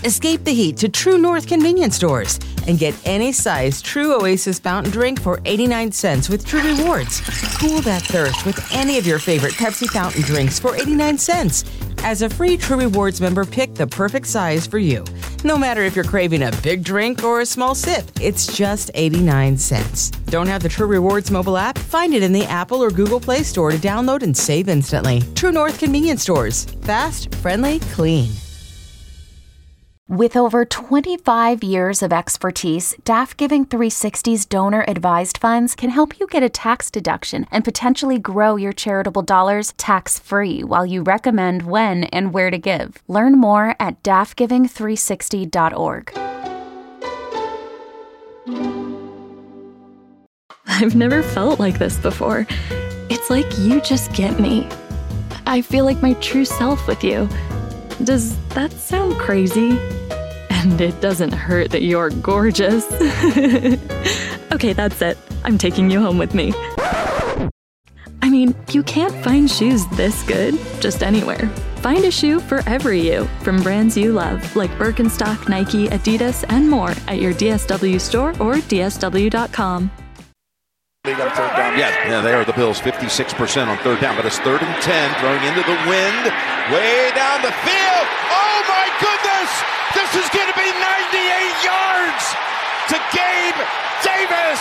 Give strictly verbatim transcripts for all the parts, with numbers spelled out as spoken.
Escape the heat to True North convenience stores and get any size True Oasis fountain drink for eighty-nine cents with True Rewards. Cool that thirst with any of your favorite Pepsi fountain drinks for eighty-nine cents. As a free True Rewards member, pick the perfect size for you. No matter if you're craving a big drink or a small sip, it's just eighty-nine cents. Don't have the True Rewards mobile app? Find it in the Apple or Google Play Store to download and save instantly. True North convenience stores. Fast, friendly, clean. With over twenty-five years of expertise, D A F Giving three sixty's donor-advised funds can help you get a tax deduction and potentially grow your charitable dollars tax-free while you recommend when and where to give. Learn more at D A F giving three sixty dot org. I've never felt like this before. It's like you just get me. I feel like my true self with you. Does that sound crazy? And it doesn't hurt that you're gorgeous. Okay, that's it. I'm taking you home with me. I mean, you can't find shoes this good just anywhere. Find a shoe for every you from brands you love, like Birkenstock, Nike, Adidas, and more at your D S W store or D S W dot com. Yeah, yeah, they are the Bills, fifty-six percent on third down, but it's third and ten, throwing into the wind, way down the field. Oh, my goodness! This is going to be ninety-eight yards to Gabe Davis!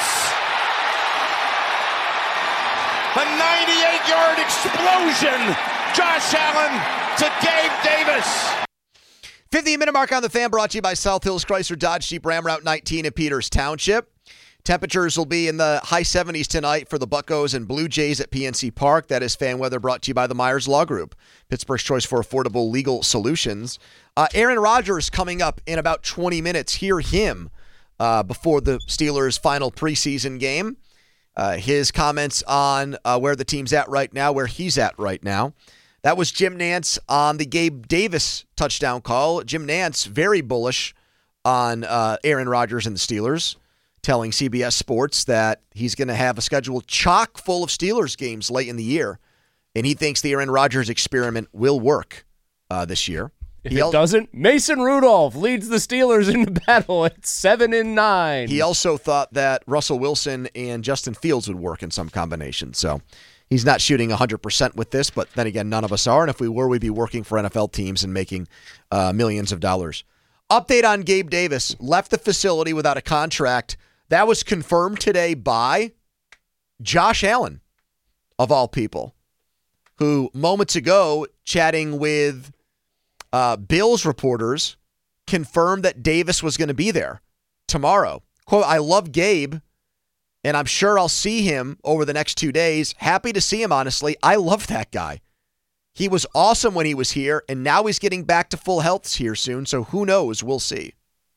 A ninety-eight-yard explosion! Josh Allen to Gabe Davis! fifteen-minute mark on the Fan, brought to you by South Hills Chrysler Dodge Jeep Ram Route nineteen in Peters Township. Temperatures will be in the high seventies tonight for the Buccos and Blue Jays at P N C Park. That is fan weather, brought to you by the Myers Law Group, Pittsburgh's choice for affordable legal solutions. Uh, Aaron Rodgers coming up in about twenty minutes. Hear him uh, before the Steelers' final preseason game. Uh, his comments on uh, where the team's at right now, where he's at right now. That was Jim Nantz on the Gabe Davis touchdown call. Jim Nantz, very bullish on uh, Aaron Rodgers and the Steelers, telling C B S Sports that he's going to have a schedule chock full of Steelers games late in the year, and he thinks the Aaron Rodgers experiment will work uh, this year. If he it al- doesn't, Mason Rudolph leads the Steelers into battle at seven and nine. He also thought that Russell Wilson and Justin Fields would work in some combination. So he's not shooting one hundred percent with this, but then again, none of us are. And if we were, we'd be working for N F L teams and making uh, millions of dollars. Update on Gabe Davis. Left the facility without a contract. That was confirmed today by Josh Allen, of all people, who moments ago, chatting with uh, Bills reporters, confirmed that Davis was going to be there tomorrow. Quote, I love Gabe, and I'm sure I'll see him over the next two days. Happy to see him, honestly. I love that guy. He was awesome when he was here, and now he's getting back to full health here soon, so who knows? We'll see.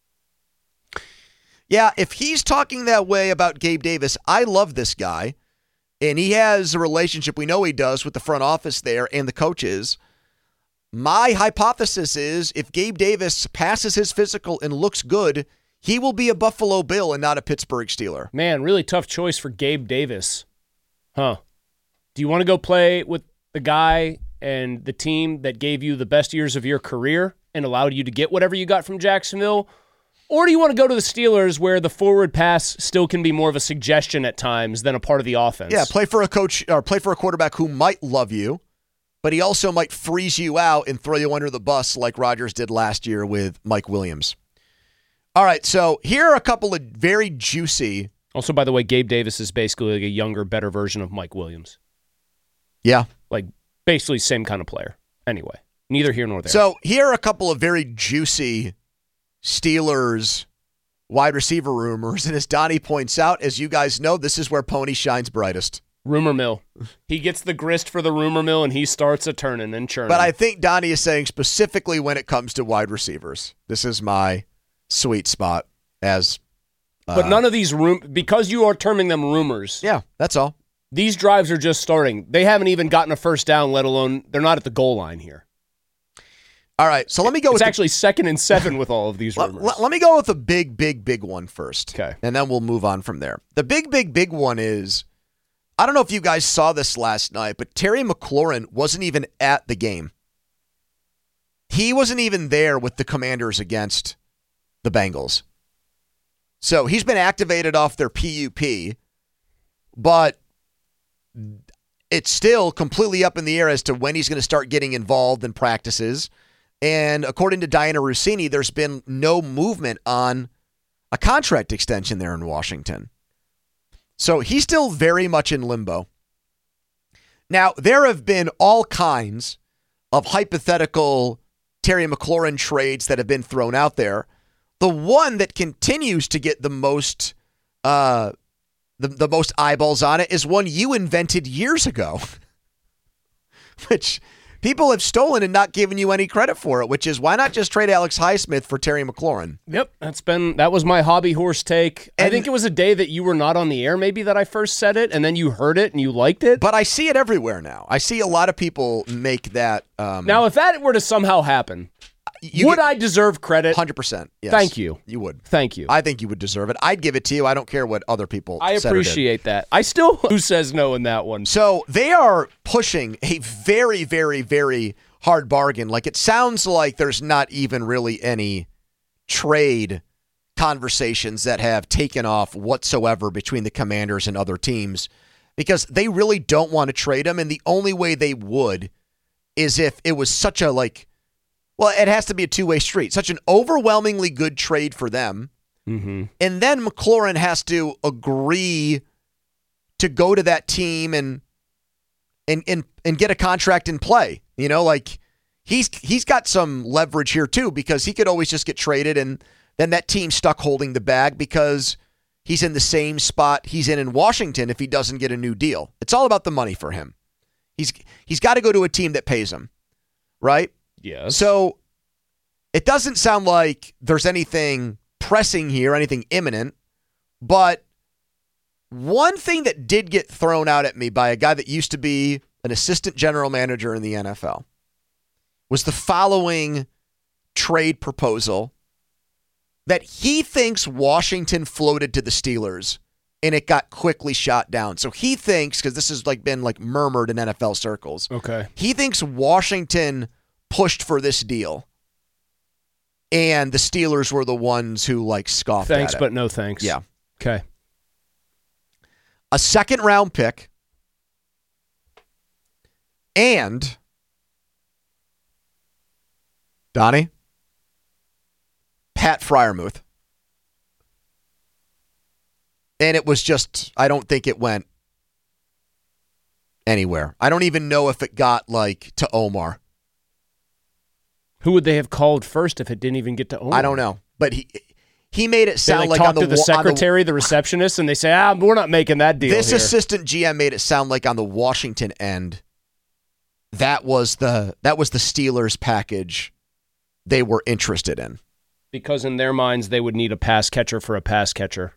Yeah, if he's talking that way about Gabe Davis, I love this guy, and he has a relationship, we know he does, with the front office there and the coaches. My hypothesis is if Gabe Davis passes his physical and looks good, he will be a Buffalo Bill and not a Pittsburgh Steeler. Man, really tough choice for Gabe Davis. Huh. Do you want to go play with the guy and the team that gave you the best years of your career and allowed you to get whatever you got from Jacksonville? Or do you want to go to the Steelers where the forward pass still can be more of a suggestion at times than a part of the offense? Yeah, play for a coach or play for a quarterback who might love you, but he also might freeze you out and throw you under the bus like Rodgers did last year with Mike Williams. All right, so here are a couple of very juicy. Also, by the way, Gabe Davis is basically like a younger, better version of Mike Williams. Yeah. Like basically same kind of player. Anyway, neither here nor there. So here are a couple of very juicy Steelers wide receiver rumors. And as Donnie points out, as you guys know, this is where Pony shines brightest. Rumor mill. He gets the grist for the rumor mill, and he starts a turning and churning. But I think Donnie is saying specifically when it comes to wide receivers. This is my sweet spot. As, uh, But none of these, rum- because you are terming them rumors. Yeah, that's all. These drives are just starting. They haven't even gotten a first down, let alone they're not at the goal line here. All right, so let me go it's with... It's actually the, second and seven with all of these rumors. Let, let me go with a big, big, big one first. Okay. And then we'll move on from there. The big, big, big one is, I don't know if you guys saw this last night, but Terry McLaurin wasn't even at the game. he wasn't even there with the Commanders against the Bengals. So he's been activated off their P U P, but it's still completely up in the air as to when he's going to start getting involved in practices. And according to Diana Rossini, there's been no movement on a contract extension there in Washington. So he's still very much in limbo. Now, there have been all kinds of hypothetical Terry McLaurin trades that have been thrown out there. The one that continues to get the most uh, the, the most eyeballs on it is one you invented years ago, which people have stolen and not given you any credit for it, which is why not just trade Alex Highsmith for Terry McLaurin? Yep, that's been that was my hobby horse take. And I think it was a day that you were not on the air maybe that I first said it, and then you heard it and you liked it. But I see it everywhere now. I see a lot of people make that. Um, now, if that were to somehow happen, would get, I deserve credit? one hundred percent. Yes. Thank you. You would. Thank you. I think you would deserve it. I'd give it to you. I don't care what other people I said appreciate that. I still, who says no in that one? So they are pushing a very, very, very hard bargain. Like, it sounds like there's not even really any trade conversations that have taken off whatsoever between the Commanders and other teams, because they really don't want to trade him. And the only way they would is if it was such a, like, well, it has to be a two-way street. Such an overwhelmingly good trade for them. Mm-hmm. And then McLaurin has to agree to go to that team and and and and get a contract in play. You know, like he's he's got some leverage here too, because he could always just get traded and then that team's stuck holding the bag because he's in the same spot he's in in Washington if he doesn't get a new deal. It's all about the money for him. He's he's got to go to a team that pays him, right? Yes. So it doesn't sound like there's anything pressing here, anything imminent, but one thing that did get thrown out at me by a guy that used to be an assistant general manager in the N F L was the following trade proposal that he thinks Washington floated to the Steelers and it got quickly shot down. So he thinks, because this has like been like murmured in N F L circles, okay, he thinks Washington pushed for this deal, and the Steelers were the ones who like scoffed thanks, at it. but no thanks. Yeah. Okay. A second round pick and Donnie, Pat Freiermuth. And it was just, I don't think it went anywhere. I don't even know if it got like to Omar. Who would they have called first if it didn't even get to Omar? I don't know, but he he made it sound they, like like, talk on the to the secretary, the, the receptionist, and they say, "Ah, we're not making that deal." This here. assistant G M made it sound like on the Washington end, that was the that was the Steelers package they were interested in, because in their minds they would need a pass catcher for a pass catcher.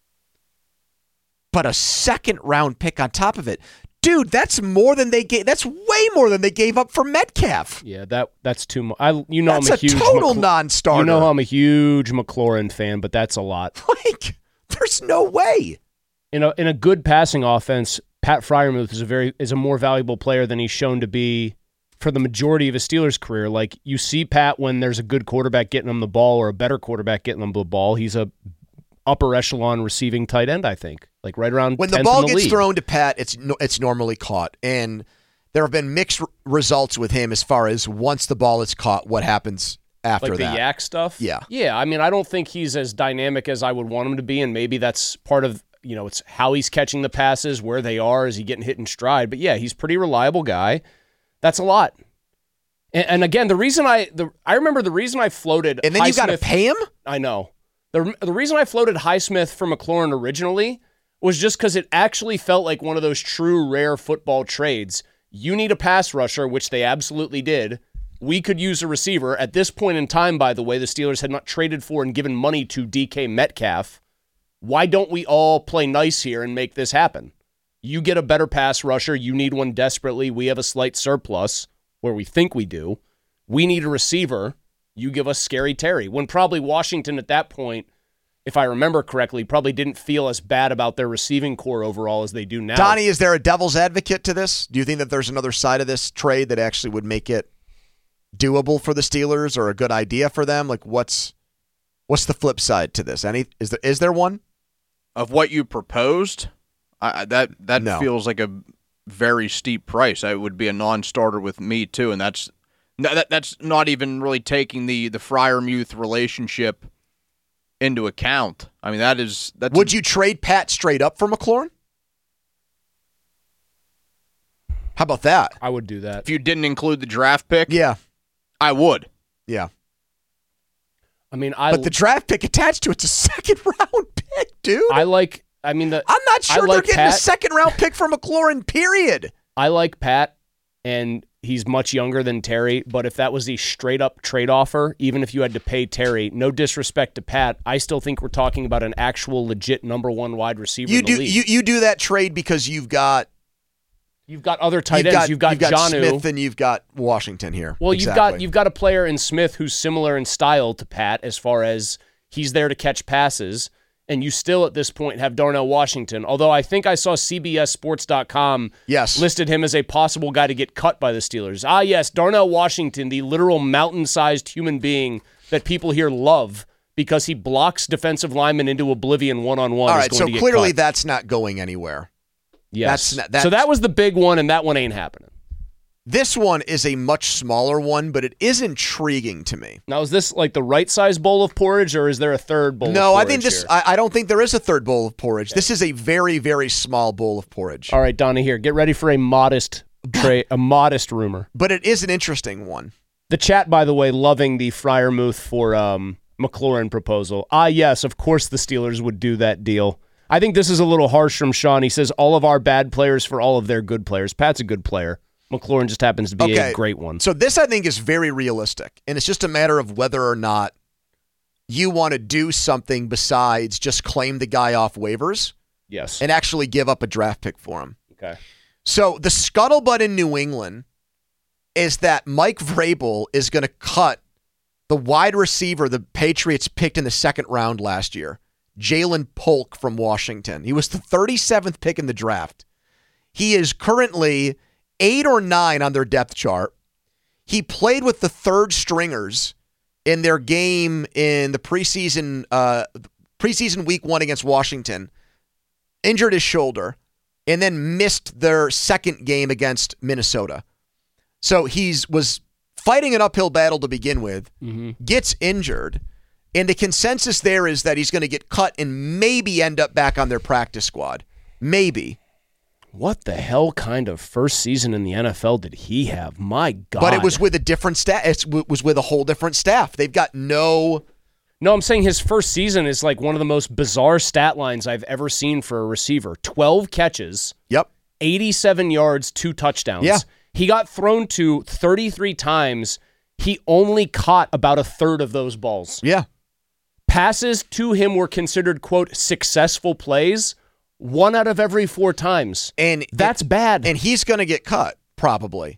But a second round pick on top of it. Dude, that's more than they gave. That's way more than they gave up for Metcalf. Yeah, that that's too much. I you know that's I'm a, a huge total McLa- non-starter. You know I'm a huge McLaurin fan, but that's a lot. Like, there's no way. In a in a good passing offense, Pat Freiermuth is a very is a more valuable player than he's shown to be for the majority of his Steelers career. Like, you see Pat when there's a good quarterback getting him the ball or a better quarterback getting him the ball. He's a upper echelon receiving tight end, I think. Like right around when the tenth ball in the gets league. thrown to Pat, it's no, it's normally caught, and there have been mixed r- results with him as far as once the ball is caught, what happens after like that. the yak stuff. Yeah, yeah. I mean, I don't think he's as dynamic as I would want him to be, and maybe that's part of you know it's how he's catching the passes, where they are, is he getting hit in stride? But yeah, he's a pretty reliable guy. That's a lot. And, and again, the reason I the I remember the reason I floated and then Highsmith, you got to pay him. I know. The, the reason I floated Highsmith for McLaurin originally was just because it actually felt like one of those true rare football trades. You need a pass rusher, which they absolutely did. We could use a receiver. At this point in time, by the way, the Steelers had not traded for and given money to D K Metcalf. Why don't we all play nice here and make this happen? You get a better pass rusher. You need one desperately. We have a slight surplus where we think we do. We need a receiver. You give us Scary Terry. When probably Washington at that point, if I remember correctly, probably didn't feel as bad about their receiving core overall as they do now. Donnie, is there a devil's advocate to this? Do you think that there's another side of this trade that actually would make it doable for the Steelers or a good idea for them? Like, what's what's the flip side to this? Any is there is there one of what you proposed? I, that that no. feels like a very steep price. It would be a non-starter with me too, and that's that, that's not even really taking the the Freiermuth relationship into account. I mean, that is that's would a, you trade Pat straight up for McLaurin? How about that? I would do that if you didn't include the draft pick. Yeah, I would. Yeah. I mean, I but the draft pick attached to it's a second round pick, dude. I like. I mean, the, I'm not sure like they're getting Pat. a second round pick for McLaurin. Period. I like Pat, and he's much younger than Terry. But if that was the straight up trade offer, even if you had to pay Terry, no disrespect to Pat, I still think we're talking about an actual legit number one wide receiver. You in the do league. you you do that trade because you've got you've got other tight you've ends. got, You've got, you've got Jonnu. Smith and you've got Washington here. Well, exactly. you've got you've got a player in Smith who's similar in style to Pat as far as he's there to catch passes. And you still, at this point, have Darnell Washington. Although I think I saw C B S Sports dot com yes. listed him as a possible guy to get cut by the Steelers. Ah, yes, Darnell Washington, the literal mountain-sized human being that people here love because he blocks defensive linemen into oblivion one-on-one. All right, is so going to get clearly cut. that's not going anywhere. Yes. That's not, that's, so that was the big one, and that one ain't happening. This one is a much smaller one, but it is intriguing to me. Now, is this like the right size bowl of porridge, or is there a third bowl no, of porridge I think this. here? I, I don't think there is a third bowl of porridge. Okay. This is a very, very small bowl of porridge. All right, Donnie, here. Get ready for a modest tra- a modest rumor. But it is an interesting one. The chat, by the way, loving the Freiermuth for um, McLaurin proposal. Ah, yes, of course the Steelers would do that deal. I think this is a little harsh from Sean. He says all of our bad players for all of their good players. Pat's a good player. McLaurin just happens to be okay. a great one. So this, I think, is very realistic, and it's just a matter of whether or not you want to do something besides just claim the guy off waivers. Yes. And actually give up a draft pick for him. Okay. So the scuttlebutt in New England is that Mike Vrabel is going to cut the wide receiver the Patriots picked in the second round last year, Jalen Polk from Washington. He was the thirty-seventh pick in the draft. He is currently eight or nine on their depth chart. He played with the third stringers in their game in the preseason uh, preseason week one against Washington, injured his shoulder, and then missed their second game against Minnesota. So he's was fighting an uphill battle to begin with, mm-hmm. gets injured, and the consensus there is that he's going to get cut and maybe end up back on their practice squad. Maybe. What the hell kind of first season in the N F L did he have? My God. But it was with a different staff. It was with a whole different staff. They've got no... No, I'm saying his first season is like one of the most bizarre stat lines I've ever seen for a receiver. twelve catches. Yep. eighty-seven yards, two touchdowns. Yeah. He got thrown to thirty-three times. He only caught about a third of those balls. Yeah. Passes to him were considered, quote, successful plays. One out of every four times. And that's it, bad. And he's going to get cut, probably.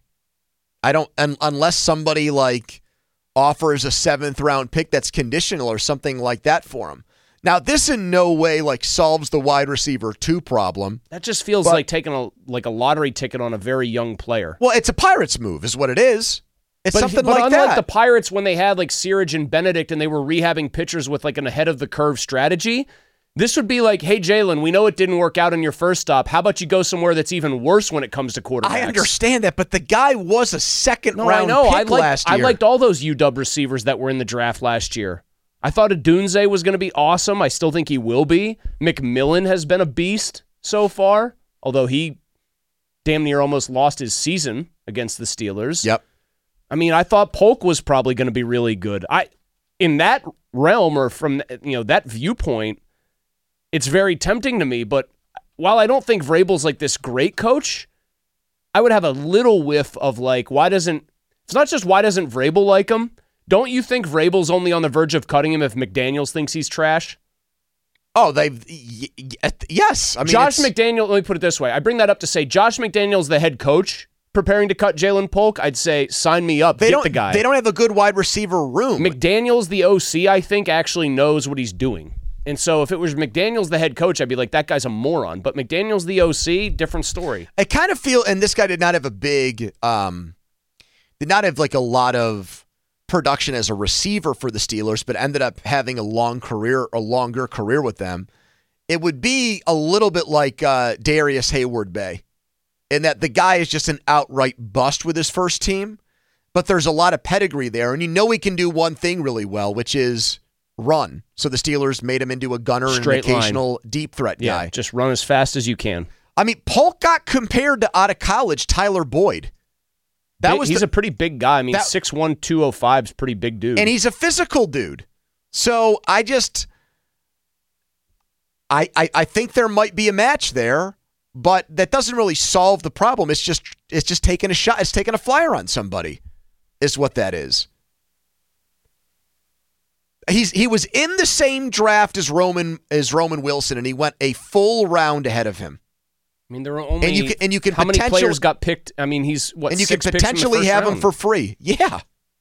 I don't, un, unless somebody like offers a seventh round pick that's conditional or something like that for him. Now, this in no way like solves the wide receiver two problem. That just feels but, like taking a like a lottery ticket on a very young player. Well, it's a Pirates move, is what it is. It's but, something but like unlike that. the Pirates when they had like Searage and Benedict and they were rehabbing pitchers with like an ahead of the curve strategy. This would be like, hey, Jalen, we know it didn't work out in your first stop. How about you go somewhere that's even worse when it comes to quarterbacks? I understand that, but the guy was a second no, round I know. pick I liked, last year. I liked all those U W receivers that were in the draft last year. I thought Adunze was going to be awesome. I still think he will be. McMillan has been a beast so far, although he damn near almost lost his season against the Steelers. Yep. I mean, I thought Polk was probably going to be really good. I, in that realm or from you know that viewpoint, it's very tempting to me, but while I don't think Vrabel's like this great coach, I would have a little whiff of like, why doesn't, it's not just why doesn't Vrabel like him? Don't you think Vrabel's only on the verge of cutting him if McDaniels thinks he's trash? Oh, they've, y- y- yes. I mean, Josh it's, McDaniel, let me put it this way. I bring that up to say Josh McDaniel's the head coach preparing to cut Jalen Polk. I'd say sign me up, they get don't, the guy. They don't have a good wide receiver room. McDaniel's the O C, I think, actually knows what he's doing. And so if it was McDaniels the head coach, I'd be like, that guy's a moron. But McDaniels the O C, different story. I kind of feel, and this guy did not have a big, um, did not have like a lot of production as a receiver for the Steelers, but ended up having a long career, a longer career with them. It would be a little bit like uh, Darius Hayward-Bay, in that the guy is just an outright bust with his first team, but there's a lot of pedigree there, and you know he can do one thing really well, which is run. So the Steelers made him into a gunner Straight and an occasional line. deep threat Yeah, guy. just run as fast as you can. I mean, Polk got compared to out of college Tyler Boyd. That Big- was he's the, a pretty big guy. I mean, that- six one, two oh five is a pretty big dude. and he's a physical dude. So I just, I, I I think there might be a match there, but that doesn't really solve the problem. It's just it's just taking a shot. It's taking a flyer on somebody, is what that is. He's he was in the same draft as Roman as Roman Wilson, and he went a full round ahead of him. I mean, there were only And you can- and you can how many potential- players got picked? I mean, he's what and you can six picks in the potentially first have him round. for free. Yeah.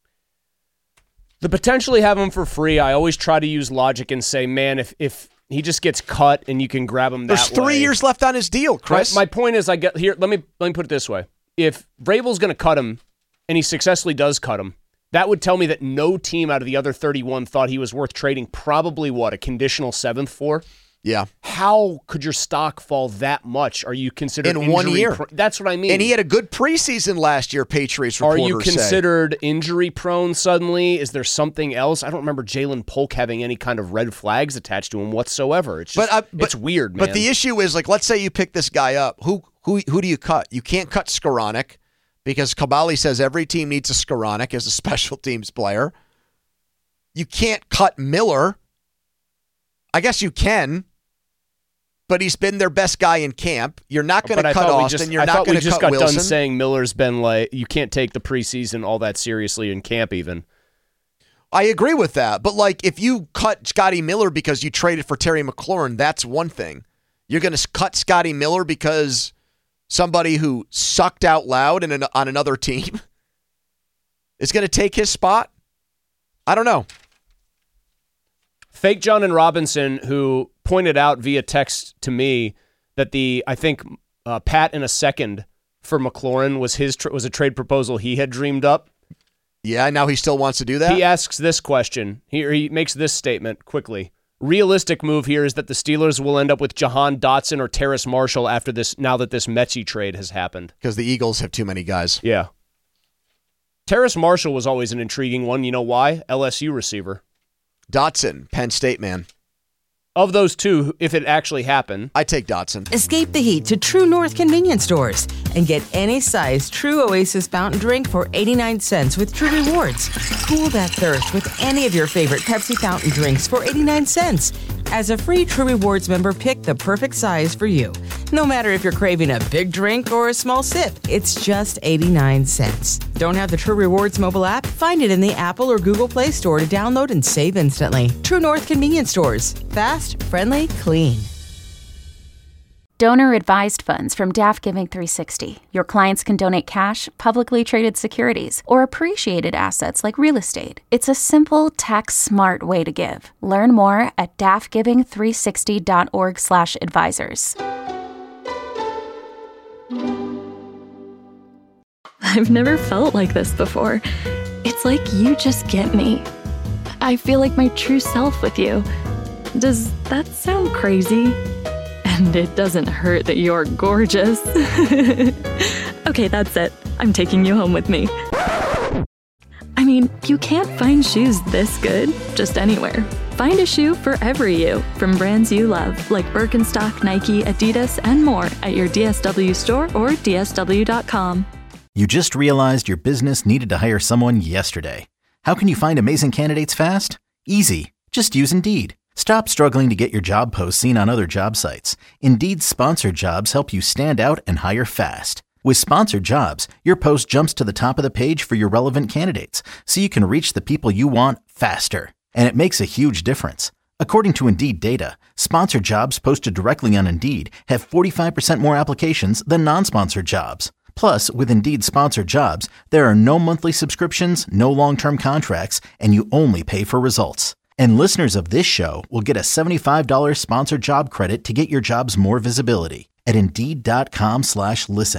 The potentially have him for free. I always try to use logic and say, man, if if he just gets cut and you can grab him that There's three way. years left on his deal, Chris. My, my point is, I get here. Let me let me put it this way: if Vrabel's going to cut him, and he successfully does cut him, that would tell me that no team out of the other thirty-one thought he was worth trading. Probably what a conditional seventh for. Yeah. How could your stock fall that much? Are you considered In one injury year? Pro- That's what I mean. And he had a good preseason last year, Patriots Are reporters you say. considered injury prone suddenly? Is there something else? I don't remember Jalen Polk having any kind of red flags attached to him whatsoever. It's just, But, uh, but it's weird, man. But the issue is, like, let's say you pick this guy up. Who who who do you cut? You can't cut Skoranek because Kabali says every team needs a Skoranek as a special teams player. You can't cut Miller. I guess you can, but he's been their best guy in camp. You're not going But to I cut thought we Austin. just- You're I not thought going we to just cut got Wilson. done saying Miller's been like, you can't take the preseason all that seriously in camp even. I agree with that. But, like, if you cut Scotty Miller because you traded for Terry McLaurin, that's one thing. You're going to cut Scotty Miller because somebody who sucked out loud in an, on another team is going to take his spot? I don't know. Fake John and Robinson, who pointed out via text to me that the, I think, uh, Pat in a second for McLaurin was his tra- was a trade proposal he had dreamed up. Yeah, now he still wants to do that? He asks this question. He, he makes this statement quickly. Realistic move here is that the Steelers will end up with Jahan Dotson or Terrace Marshall after this, now that this Mechie trade has happened. Because the Eagles have too many guys. Yeah. Terrace Marshall was always an intriguing one. You know why? L S U receiver. Dotson, Penn State man. Of those two, if it actually happened, I take Dotson. Escape the heat to True North convenience stores and get any size True Oasis fountain drink for eighty-nine cents with True Rewards. Cool that thirst with any of your favorite Pepsi fountain drinks for eighty-nine cents. As a free True Rewards member, pick the perfect size for you. No matter if you're craving a big drink or a small sip, it's just eighty-nine cents. Don't have the True Rewards mobile app? Find it in the Apple or Google Play Store to download and save instantly. True North convenience stores. Fast, friendly, clean. Donor advised funds from Daft Giving three sixty. Your clients can donate cash, publicly traded securities, or appreciated assets like real estate. It's a simple, tax-smart way to give. Learn more at daft giving three sixty dot org slash advisors. I've never felt like this before. It's like you just get me. I feel like my true self with you. Does that sound crazy? And it doesn't hurt that you're gorgeous. Okay, that's it. I'm taking you home with me. I mean, you can't find shoes this good just anywhere. Find a shoe for every you from brands you love, like Birkenstock, Nike, Adidas, and more at your D S W store or D S W dot com. You just realized your business needed to hire someone yesterday. How can you find amazing candidates fast? Easy. Just use Indeed. Stop struggling to get your job posts seen on other job sites. Indeed's sponsored jobs help you stand out and hire fast. With sponsored jobs, your post jumps to the top of the page for your relevant candidates, so you can reach the people you want faster. And it makes a huge difference. According to Indeed data, sponsored jobs posted directly on Indeed have forty-five percent more applications than non-sponsored jobs. Plus, with Indeed sponsored jobs, there are no monthly subscriptions, no long-term contracts, and you only pay for results. And listeners of this show will get a seventy-five dollars sponsored job credit to get your jobs more visibility at Indeed.com slash listen.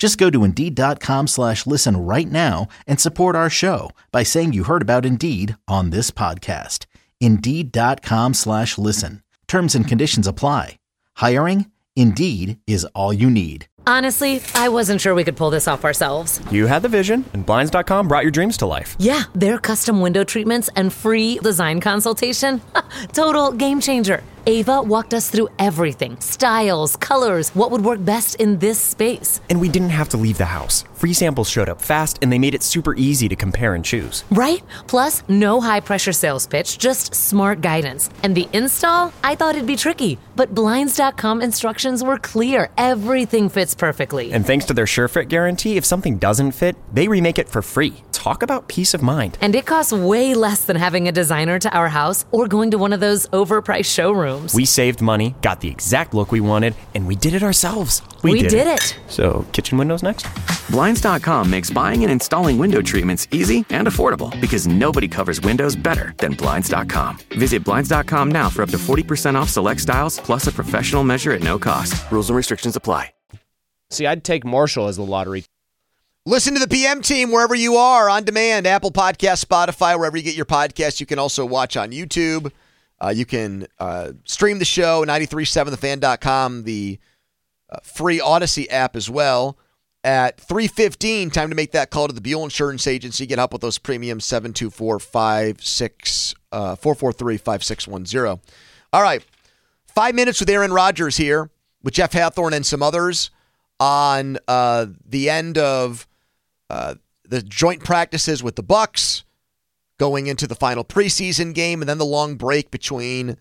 Just go to Indeed.com slash listen right now and support our show by saying you heard about Indeed on this podcast. Indeed.com slash listen. Terms and conditions apply. Hiring? Indeed is all you need. Honestly, I wasn't sure we could pull this off ourselves. You had the vision, and Blinds dot com brought your dreams to life. Yeah, their custom window treatments and free design consultation. Total game changer. Ava walked us through everything. Styles, colors, what would work best in this space. And we didn't have to leave the house. Free samples showed up fast, and they made it super easy to compare and choose. Right? Plus, no high-pressure sales pitch, just smart guidance. And the install? I thought it'd be tricky, but Blinds dot com instructions were clear. Everything fits perfectly. And thanks to their SureFit guarantee, if something doesn't fit, they remake it for free. Talk about peace of mind. And it costs way less than having a designer to our house or going to one of those overpriced showrooms. We saved money, got the exact look we wanted, and we did it ourselves. We, we did, did it. it. So, kitchen windows next? Blinds dot com makes buying and installing window treatments easy and affordable because nobody covers windows better than Blinds dot com. Visit Blinds dot com now for up to forty percent off select styles plus a professional measure at no cost. Rules and restrictions apply. See, I'd take Marshall as the lottery. Listen to the P M team wherever you are, on demand, Apple Podcasts, Spotify, wherever you get your podcasts. You can also watch on YouTube. Uh, you can uh, stream the show, nine three seven the fan dot com, the uh, free Odyssey app as well. At three fifteen, time to make that call to the Buell Insurance Agency. Get help with those premiums, seven two four, five six, four four three, five six one zero. All right, five minutes with Aaron Rodgers here, with Jeff Hathorn and some others on uh, the end of uh, the joint practices with the Bucs, going into the final preseason game, and then the long break between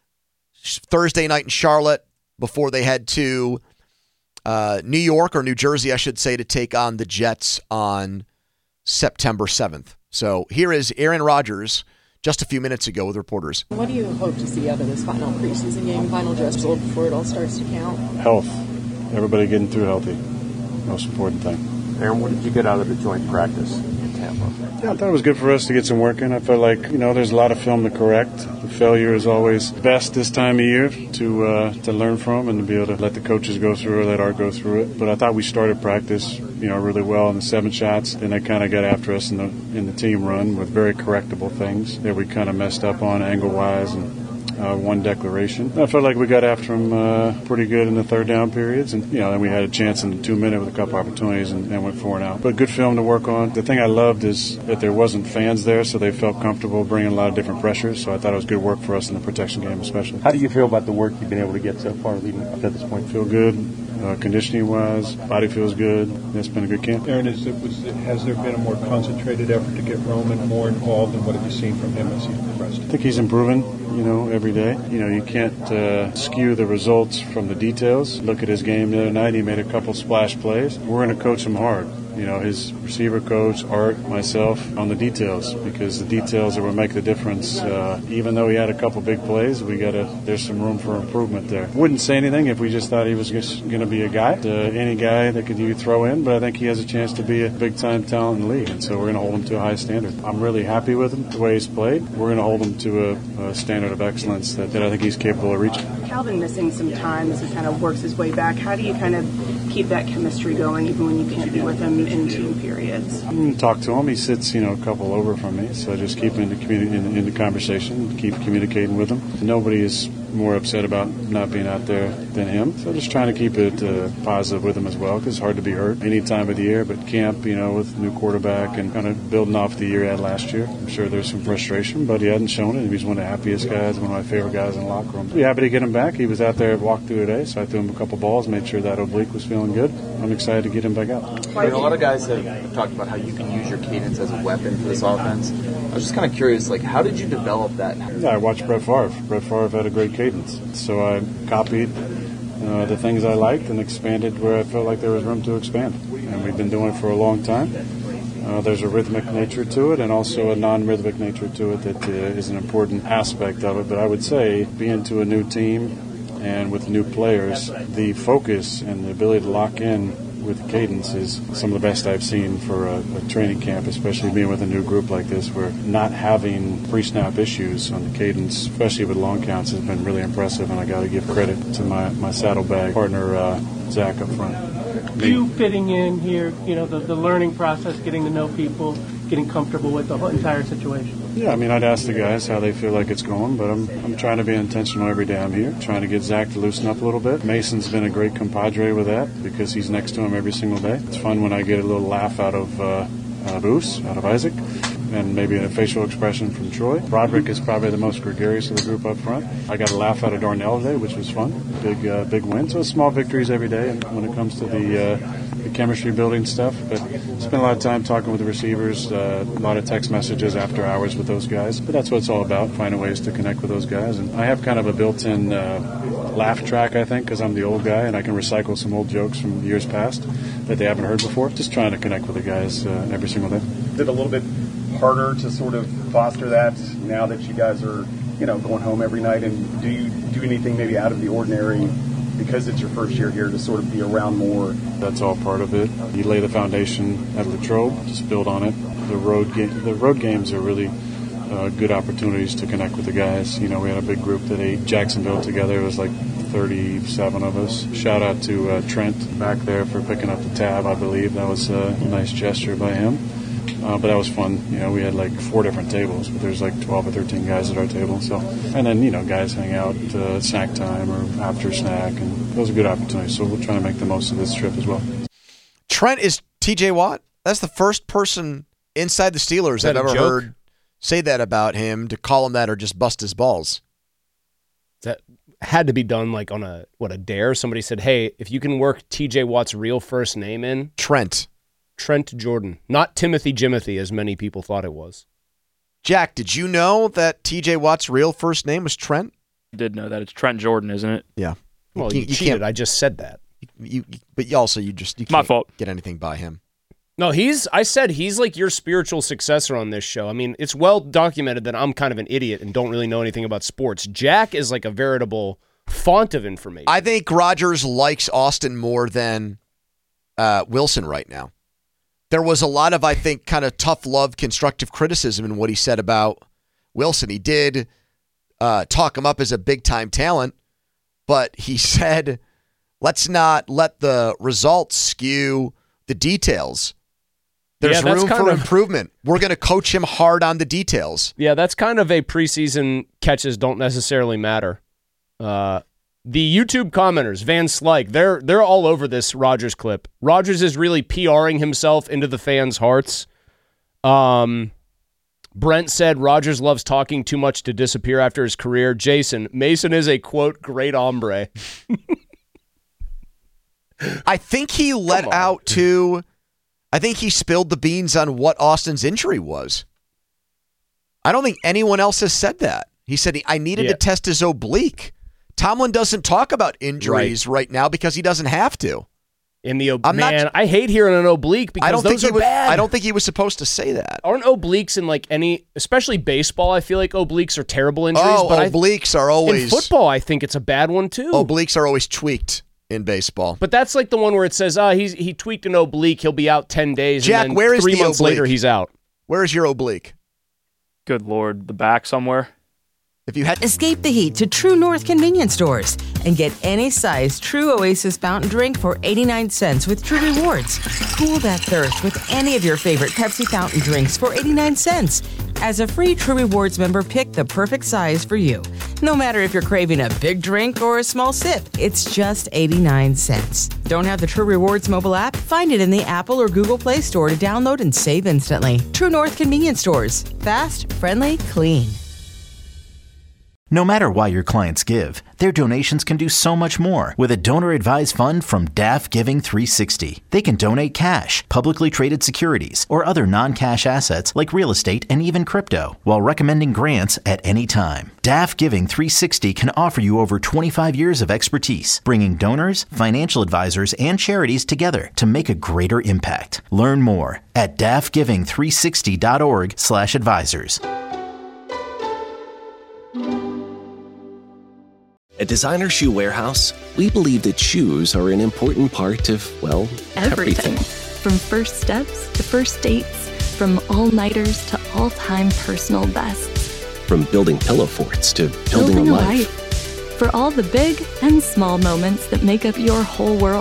Thursday night in Charlotte before they head to uh, New York, or New Jersey, I should say, to take on the Jets on September seventh. So here is Aaron Rodgers just a few minutes ago with reporters. What do you hope to see out of this final preseason game, final dress result before it all starts to count? Health. Everybody getting through healthy. Most important thing. Aaron, what did you get out of the joint practice in Tampa? Yeah, I thought it was good for us to get some work in. I felt like, you know, there's a lot of film to correct. The failure is always best this time of year to uh, to learn from and to be able to let the coaches go through it, let Art go through it. But I thought we started practice, you know, really well in the seven shots. Then they kind of got after us in the in the team run with very correctable things that we kind of messed up on angle-wise and Uh, one declaration. I felt like we got after him uh, pretty good in the third down periods, and you know, then we had a chance in the two minute with a couple opportunities and, and went four and out. But good film to work on. The thing I loved is that there wasn't fans there, so they felt comfortable bringing a lot of different pressures. So I thought it was good work for us in the protection game, especially. How do you feel about the work you've been able to get so far leading up to this point? Feel good. Uh, conditioning-wise, body feels good. It's been a good camp. Aaron, is it, was it, has there been a more concentrated effort to get Roman more involved, and what have you seen from him as he's progressed? I think he's improving, you know, every day. You know, you can't uh, skew the results from the details. Look at his game the other night. He made a couple splash plays. We're going to coach him hard. You know, his receiver coach, Art, myself, on the details, because the details are what make the difference. Uh, even though he had a couple big plays, we got to. There's some room for improvement there. Wouldn't say anything if we just thought he was just going to be a guy, uh, any guy that could you throw in. But I think he has a chance to be a big-time talent in the league, and so we're going to hold him to a high standard. I'm really happy with him the way he's played. We're going to hold him to a, a standard of excellence that, that I think he's capable of reaching. Calvin missing some time as he kind of works his way back. How do you kind of keep that chemistry going even when you can't be with him in team periods? I'm going to talk to him. He sits, you know, a couple over from me, so I just keep him in the, communi- in, in the conversation, keep communicating with him. Nobody is more upset about not being out there than him, so just trying to keep it uh, positive with him as well, because it's hard to be hurt any time of the year, but camp, you know, with new quarterback and kind of building off the year he had last year. I'm sure there's some frustration, but he hadn't shown it. He's one of the happiest guys, one of my favorite guys in the locker room. Be happy to get him back. He was out there at walkthrough today, so I threw him a couple balls, made sure that oblique was feeling good. I'm excited to get him back out. I mean, a lot of guys have talked about how you can use your cadence as a weapon for this offense. I was just kind of curious, like, how did you develop that? Yeah, I watched Brett Favre. Brett Favre had a great cadence, so I copied uh, the things I liked and expanded where I felt like there was room to expand. And we've been doing it for a long time. Uh, there's a rhythmic nature to it and also a non-rhythmic nature to it that uh, is an important aspect of it. But I would say being to a new team and with new players, the focus and the ability to lock in with cadence is some of the best I've seen for a, a training camp, especially being with a new group like this, where not having pre-snap issues on the cadence, especially with long counts, has been really impressive, and I got to give credit to my, my saddlebag partner, uh, Zach, up front. You fitting in here, you know, the, the learning process, getting to know people, getting comfortable with the whole entire situation. Yeah, I mean, I'd ask the guys how they feel like it's going, but I'm I'm trying to be intentional every day I'm here, trying to get Zach to loosen up a little bit. Mason's been a great compadre with that because he's next to him every single day. It's fun when I get a little laugh out of uh, out of Oos, out of Isaac, and maybe a facial expression from Troy. Broderick is probably the most gregarious of the group up front. I got a laugh out of Darnell today, which was fun. Big uh, big win. So small victories every day and when it comes to the, uh, the chemistry building stuff. But spent a lot of time talking with the receivers, uh, a lot of text messages after hours with those guys. But that's what it's all about, finding ways to connect with those guys. And I have kind of a built-in uh, laugh track, I think, because I'm the old guy and I can recycle some old jokes from years past that they haven't heard before. Just trying to connect with the guys uh, every single day. Is it a little bit harder to sort of foster that now that you guys are, you know, going home every night? And do you do anything maybe out of the ordinary because it's your first year here to sort of be around more? That's all part of it. You lay the foundation at Latrobe, just build on it. The road ga- the road games are really uh, good opportunities to connect with the guys. You know, we had a big group that ate Jacksonville together. It was like thirty-seven of us. Shout out to uh, Trent back there for picking up the tab, I believe. That was uh, a nice gesture by him. Uh, but that was fun. You know, we had like four different tables, but there's like twelve or thirteen guys at our table. So, and then, you know, guys hang out uh, snack time or after snack, and those are good opportunities. So we'll try to make the most of this trip as well. Trent is T J Watt. That's the first person inside the Steelers I've ever joke? heard say that about him, to call him that or just bust his balls. That had to be done like on a, what, a dare? Somebody said, hey, if you can work T J Watt's real first name in. Trent. Trent Jordan. Not Timothy Jimothy, as many people thought it was. Jack, did you know that T J Watt's real first name was Trent? I did know that. It's Trent Jordan, isn't it? Yeah. Well, you, you, you cheated. I just said that. You, you, but you also, you just you can't My fault. get anything by him. No, he's, I said he's like your spiritual successor on this show. I mean, it's well documented that I'm kind of an idiot and don't really know anything about sports. Jack is like a veritable font of information. I think Rodgers likes Austin more than uh, Wilson right now. There was a lot of, I think, kind of tough love, constructive criticism in what he said about Wilson. He did uh, talk him up as a big-time talent, but he said, let's not let the results skew the details. There's yeah, room for of, improvement. We're going to coach him hard on the details. Yeah, that's kind of a preseason catches don't necessarily matter. Uh, the YouTube commenters, Van Slyke, they're they're all over this Rodgers clip. Rodgers is really PRing himself into the fans' hearts. Um, Brent said Rodgers loves talking too much to disappear after his career. Jason, Mason is a, quote, great hombre. I think he let out, too, I think he spilled the beans on what Austin's injury was. I don't think anyone else has said that. He said, I needed yeah. to test his oblique. Tomlin doesn't talk about injuries right, right now because he doesn't have to. In the ob- man, not, I hate hearing an oblique because I don't those think are was, bad. I don't think he was supposed to say that. Aren't obliques in like any, especially baseball? I feel like obliques are terrible injuries. Oh, but obliques I, are always in football. I think it's a bad one too. Obliques are always tweaked in baseball. But that's like the one where it says, "Ah, oh, he's he tweaked an oblique. He'll be out ten days." Jack, and then where is three the months oblique? later he's out. Where is your oblique? Good Lord, the back somewhere. If you had Escape the heat to True North convenience stores and get any size True Oasis fountain drink for eighty-nine cents with True Rewards. Cool that thirst with any of your favorite Pepsi fountain drinks for eighty-nine cents. As a free True Rewards member, pick the perfect size for you. No matter if you're craving a big drink or a small sip, it's just eighty-nine cents. Don't have the True Rewards mobile app? Find it in the Apple or Google Play Store to download and save instantly. True North convenience stores. Fast, friendly, clean. No matter why your clients give, their donations can do so much more with a donor-advised fund from D A F Giving three sixty. They can donate cash, publicly traded securities, or other non-cash assets like real estate and even crypto, while recommending grants at any time. D A F Giving three sixty can offer you over twenty-five years of expertise, bringing donors, financial advisors, and charities together to make a greater impact. Learn more at D A F giving three sixty dot org slash advisors. At Designer Shoe Warehouse, we believe that shoes are an important part of, well, everything. everything. From first steps to first dates, from all-nighters to all-time personal bests. From building pillow forts to building, building a a life. life. For all the big and small moments that make up your whole world,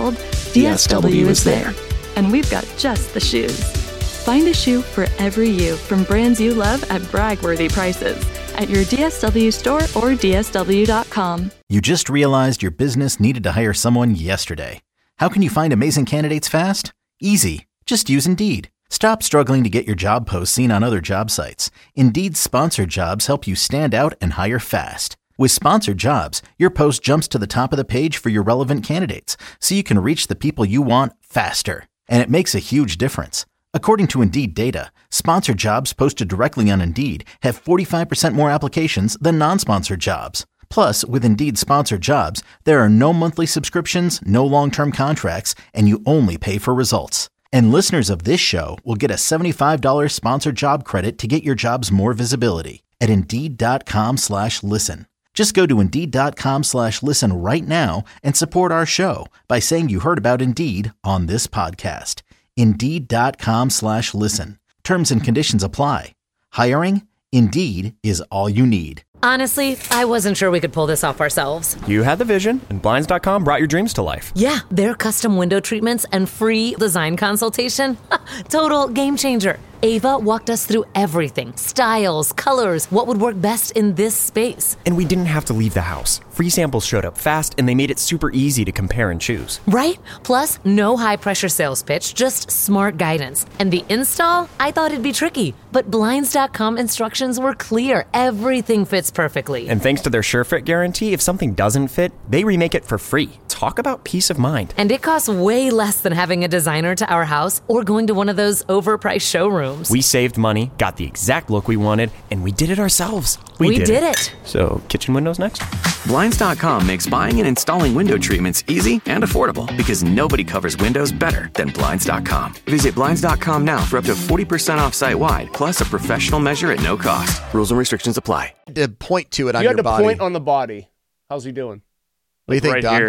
D S W is there. And we've got just the shoes. Find a shoe for every you from brands you love at brag-worthy prices at your D S W store or D S W dot com. You just realized your business needed to hire someone yesterday. How can you find amazing candidates fast? Easy. Just use Indeed. Stop struggling to get your job posts seen on other job sites. Indeed's sponsored jobs help you stand out and hire fast. With sponsored jobs, your post jumps to the top of the page for your relevant candidates, so you can reach the people you want faster. And it makes a huge difference. According to Indeed data, sponsored jobs posted directly on Indeed have forty-five percent more applications than non-sponsored jobs. Plus, with Indeed sponsored jobs, there are no monthly subscriptions, no long-term contracts, and you only pay for results. And listeners of this show will get a seventy-five dollars sponsored job credit to get your jobs more visibility at Indeed.com slash listen. Just go to Indeed.com slash listen right now and support our show by saying you heard about Indeed on this podcast. Indeed.com slash listen. Terms and conditions apply. Hiring? Indeed is all you need. Honestly, I wasn't sure we could pull this off ourselves. You had the vision, and Blinds dot com brought your dreams to life. Yeah, their custom window treatments and free design consultation. Total game changer. Ava walked us through everything. Styles, colors, what would work best in this space. And we didn't have to leave the house. Free samples showed up fast, and they made it super easy to compare and choose. Right? Plus, no high-pressure sales pitch, just smart guidance. And the install? I thought it'd be tricky, but Blinds dot com instructions were clear. Everything fits perfectly. And thanks to their SureFit guarantee, if something doesn't fit, they remake it for free. Talk about peace of mind. And it costs way less than having a designer to our house or going to one of those overpriced showrooms. We saved money, got the exact look we wanted, and we did it ourselves. We, we did, did it. it. So, kitchen windows next? Blinds dot com makes buying and installing window treatments easy and affordable because nobody covers windows better than Blinds dot com. Visit Blinds dot com now for up to forty percent off site-wide, plus a professional measure at no cost. Rules and restrictions apply. To point to it on you your had to body. point on the body. How's he doing? What do you think, right Don? Here.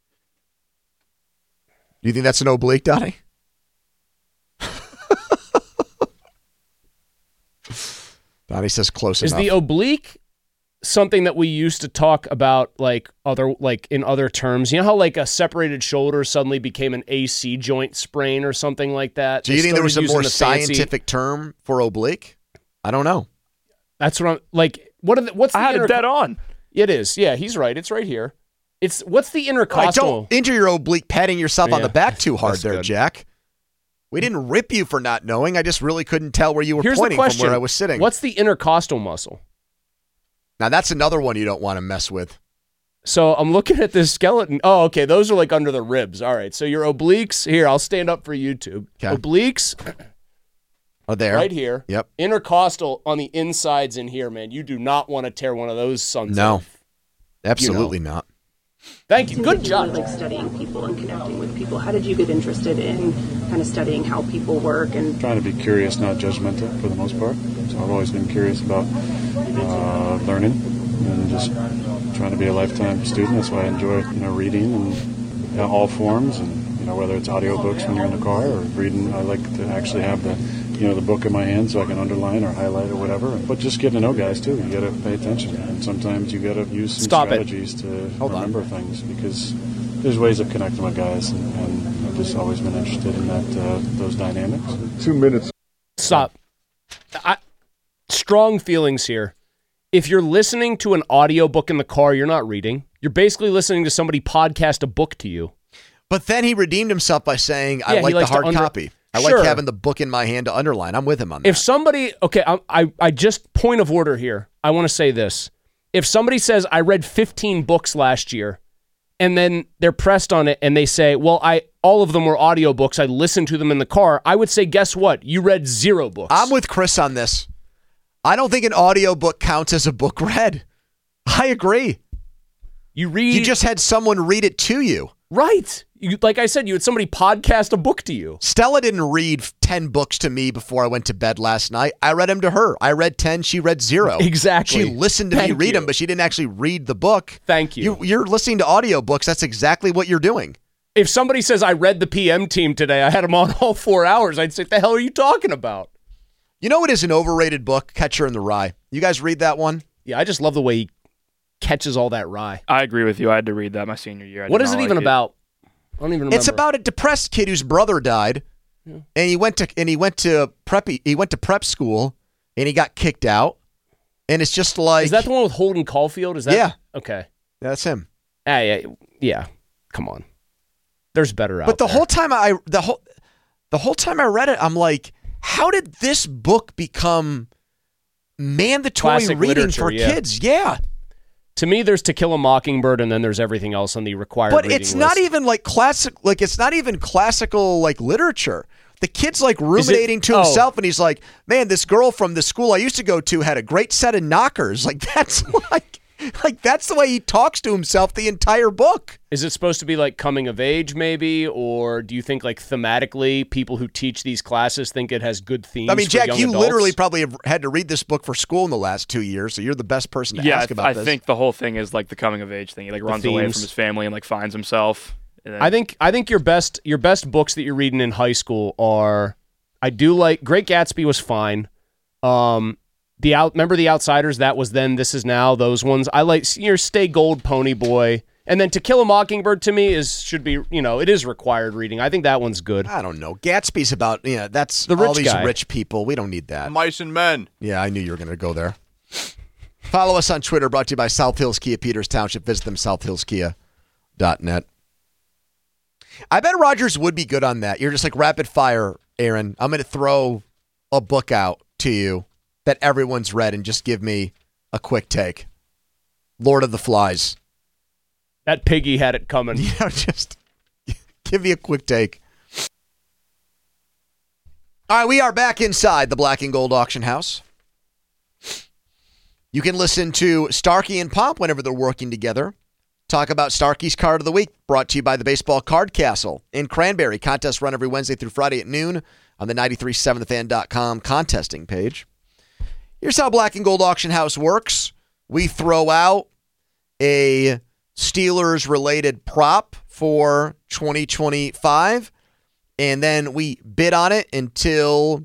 Do you think that's an oblique, Donnie? Donnie says close Is enough. the oblique something that we used to talk about like other like in other terms? You know how like a separated shoulder suddenly became an A C joint sprain or something like that? Do you They think there was a started more using the fancy- scientific term for oblique? I don't know. That's what I'm like. What are the, what's the I had inter- it dead on. It is. Yeah, he's right. It's right here. It's what's the Right, intercostal? don't injure your oblique patting yourself on Yeah. the back too hard That's there, good. Jack. We didn't rip you for not knowing. I just really couldn't tell where you were Here's the pointing from question. where I was sitting. What's the intercostal muscle? Now, that's another one you don't want to mess with. So I'm looking at this skeleton. Oh, okay. Those are like under the ribs. All right. So your obliques here. I'll stand up for YouTube. Okay. Obliques are there right here. Yep. Intercostal on the insides in here, man. You do not want to tear one of those sons. No, off. absolutely You know. not. Thank you. Seems Good like job. You really like studying people and connecting with people. How did you get interested in kind of studying how people work and Trying to be curious, not judgmental for the most part. So I've always been curious about uh, learning and just trying to be a lifetime student. That's why I enjoy, you know, reading and you know, all forms, and you know, whether it's audiobooks when you're in the car or reading. I like to actually have the, you know, the book in my hand so I can underline or highlight or whatever. But just getting to know guys too. You got to pay attention, and sometimes you got to use some Stop it. strategies to Hold on. remember things because there's ways of connecting with guys, and, and I've just always been interested in that uh, those dynamics. Two minutes. Stop. I, strong feelings here. If you're listening to an audiobook in the car, you're not reading. You're basically listening to somebody podcast a book to you. But then he redeemed himself by saying, I Yeah, he like the likes to hard under- copy. I Sure. like having the book in my hand to underline. I'm with him on that. If somebody, okay, I, I, I just, point of order here. I want to say this. If somebody says, I read fifteen books last year, and then they're pressed on it and they say, well, I all of them were audiobooks. I listened to them in the car. I would say, guess what? You read zero books. I'm with Chris on this. I don't think an audiobook counts as a book read. I agree. You read. You just had someone read it to you. Right. You, like I said, you had somebody podcast a book to you. Stella didn't read ten books to me before I went to bed last night. I read them to her. I read ten. She read zero. Exactly. She listened to Thank me read you. them, but she didn't actually read the book. Thank you. you. You're listening to audiobooks. That's exactly what you're doing. If somebody says, I read the P M team today, I had them on all four hours, I'd say, what the hell are you talking about? You know what is an overrated book? Catcher in the Rye. You guys read that one? Yeah, I just love the way he catches all that rye. I agree with you. I had to read that my senior year. I What did is not it even like about? I don't even remember. It's about a depressed kid whose brother died, yeah. and he went to and he went to prep he went to prep school, and he got kicked out. And it's just like, is that the one with Holden Caulfield? Is that yeah? Okay, that's him. Ah, yeah, yeah. Come on, there's better out. But the there. whole time I the whole the whole time I read it, I'm like, how did this book become mandatory Classic reading for yeah. kids? Yeah. To me, there's To Kill a Mockingbird, and then there's everything else on the required But reading it's list. not even like classic. Like it's not even classical like literature. The kid's like ruminating it, to oh. himself, and he's like, "Man, this girl from the school I used to go to had a great set of knockers." Like that's like, like that's the way he talks to himself the entire book. Is it supposed to be like coming of age, maybe, or do you think like thematically, people who teach these classes think it has good themes? I mean, for Jack, young you adults? literally probably have had to read this book for school in the last two years, so you're the best person to yeah, ask about I, I this. think the whole thing is like the coming of age thing. He like The runs away themes. from his family and like finds himself. And then, I think I think your best your best books that you're reading in high school are. I do like Great Gatsby was fine. Um, the out remember The Outsiders, that was then, This Is Now, those ones. I like your Stay Gold, Pony Boy. And then To Kill a Mockingbird to me is should be, you know, it is required reading. I think that one's good. I don't know. Gatsby's about, you know, that's The all rich these guy. rich people. We don't need that. Mice and Men. Yeah, I knew you were going to go there. Follow us on Twitter, brought to you by South Hills Kia Peters Township. Visit them, south hills kia dot net. I bet Rogers would be good on that. You're just like rapid fire, Aaron. I'm going to throw a book out to you that everyone's read and just give me a quick take. Lord of the Flies. That piggy had it coming. You know, just give me a quick take. All right, we are back inside the Black and Gold Auction House. You can listen to Starkey and Pomp whenever they're working together. Talk about Starkey's Card of the Week, brought to you by the Baseball Card Castle in Cranberry. Contest run every Wednesday through Friday at noon on the ninety-three point seven the fan dot com contesting page. Here's how Black and Gold Auction House works. We throw out a Steelers-related prop for twenty twenty-five, and then we bid on it until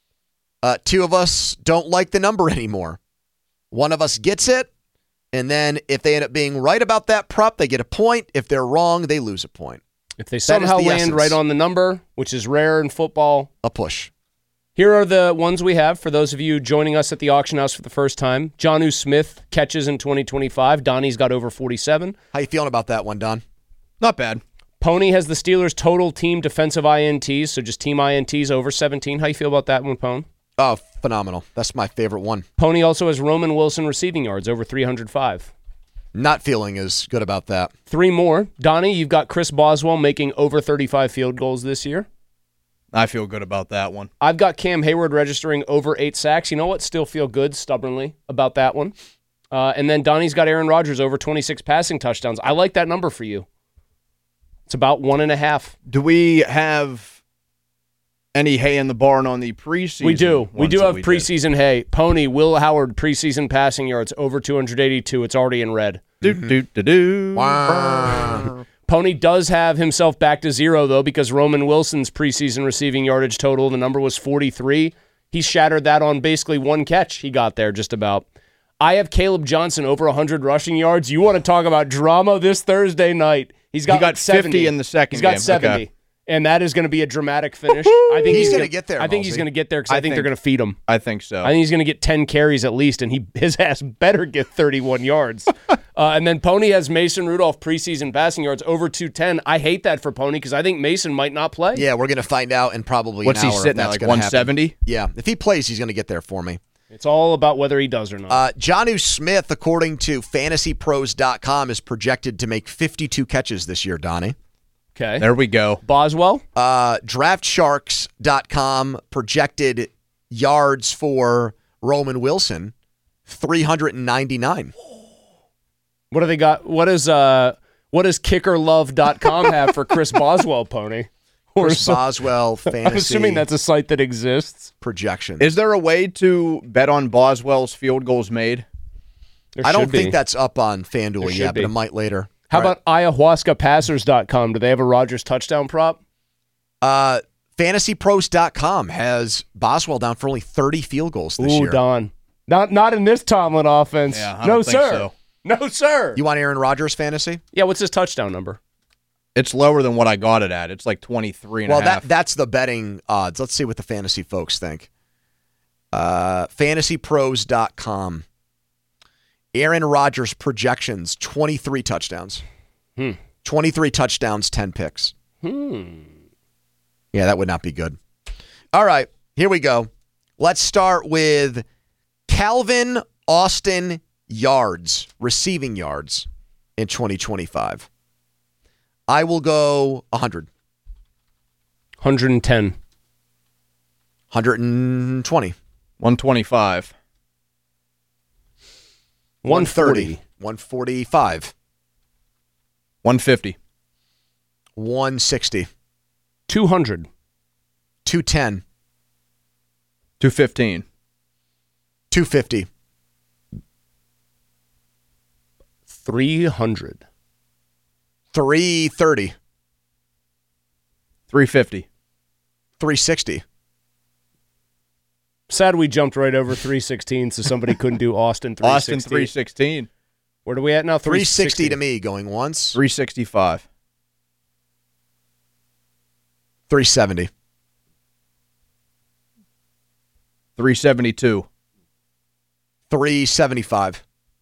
uh, two of us don't like the number anymore. One of us gets it, and then if they end up being right about that prop, they get a point. If they're wrong, they lose a point. If they somehow the land essence. right on the number, which is rare in football, a push. Here are the ones we have for those of you joining us at the auction house for the first time. Jonnu Smith catches in twenty twenty-five. Donnie's got over forty-seven. How you feeling about that one, Don? Not bad. Pony has the Steelers' total team defensive I N Ts, so just team I N Ts over seventeen. How you feel about that one, Pone? Oh, phenomenal. That's my favorite one. Pony also has Roman Wilson receiving yards over three hundred five. Not feeling as good about that. Three more. Donnie, you've got Chris Boswell making over thirty-five field goals this year. I feel good about that one. I've got Cam Hayward registering over eight sacks. You know what? Still feel good stubbornly about that one. Uh, and then Donnie's got Aaron Rodgers over twenty-six passing touchdowns. I like that number for you. It's about one and a half. Do we have any hay in the barn on the preseason? We do. We ones do that have we preseason hay. Pony, Will Howard, preseason passing yards over two hundred eighty-two. It's already in red. Do, do, do, do. Wow. Pony does have himself back to zero, though, because Roman Wilson's preseason receiving yardage total, the number was forty-three. He shattered that on basically one catch he got there, just about. I have Caleb Johnson over one hundred rushing yards. You want to talk about drama this Thursday night. He's got, He got like seventy fifty in the second He's got game. seventy. Okay. And that is going to be a dramatic finish. I think He's he's, gonna gonna get there, I think he's Malsey. going to get there because I, I think, they're think- going to feed him. I think so. I think he's going to get ten carries at least, and he his ass better get thirty-one yards. Uh, and then Pony has Mason Rudolph preseason passing yards over two ten. I hate that for Pony because I think Mason might not play. Yeah, we're going to find out in probably What's an he hour sitting if at, that's like gonna happen. one seventy? Yeah, if he plays, he's going to get there for me. It's all about whether he does or not. Uh, Jonnu Smith, according to fantasy pros dot com, is projected to make fifty-two catches this year, Donnie. Okay. There we go. Boswell? Uh, draft sharks dot com projected yards for Roman Wilson, three hundred ninety-nine. What do they got? What does uh what does kicker love dot com have for Chris Boswell, Pony? Or Chris some- Boswell fantasy I'm assuming that's a site that exists. projection. Is there a way to bet on Boswell's field goals made? There I don't should be. think that's up on There FanDuel should yet, be. but it might later. How All right. about ayahuasca passers dot com? Do they have a Rodgers touchdown prop? Uh, fantasy pros dot com has Boswell down for only thirty field goals this Ooh, year. Don. Not not in this Tomlin offense. Yeah, I no, don't think sir. so. No, sir. You want Aaron Rodgers fantasy? Yeah, what's his touchdown number? It's lower than what I got it at. It's like twenty-three and well, a half. that that's the betting odds. Let's see what the fantasy folks think. Uh, fantasy pros dot com. Aaron Rodgers projections, twenty-three touchdowns. Hmm. twenty-three touchdowns, ten picks. Hmm. Yeah, that would not be good. All right, here we go. Let's start with Calvin Austin yards, receiving yards in twenty twenty-five. I will go one hundred. one hundred ten. one hundred twenty. one twenty-five. one forty. one forty-five. one fifty. one sixty. two hundred. two ten. two fifteen. two fifty. three hundred. three thirty. three fifty. three sixty. Sad we jumped right over three sixteen, so somebody couldn't do Austin three sixteen. Austin three sixteen. Where are we at now? three sixty to me, going once. three sixty-five. three seventy. three seventy-two. three seventy-five.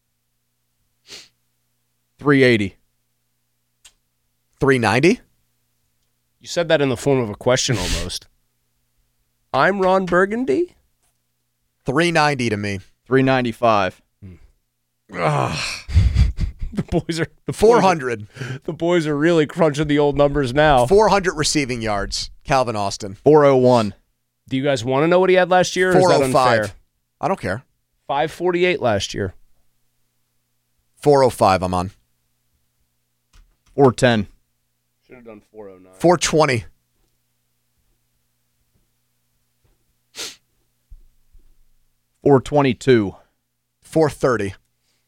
three eighty. three ninety. You said that in the form of a question almost. I'm Ron Burgundy. three ninety to me. three ninety-five. Ugh. The boys are the four hundred. Boys are, the boys are really crunching the old numbers now. four hundred receiving yards. Calvin Austin. four oh one. Do you guys want to know what he had last year? Or is that unfair? four oh five. I don't care. five forty-eight last year. four oh five I'm on. four ten. Should have done four oh nine. four twenty. four twenty-two. four thirty.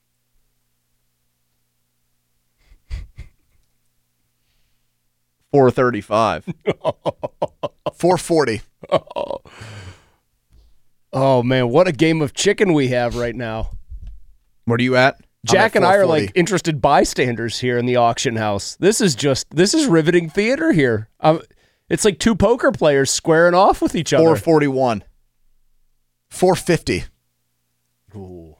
four thirty-five. four forty. Oh. Oh, man, what a game of chicken we have right now. What are you at? Jack and I are like interested bystanders here in the auction house. This is just, this is riveting theater here. Um, it's like two poker players squaring off with each other. four forty-one. four fifty. Ooh.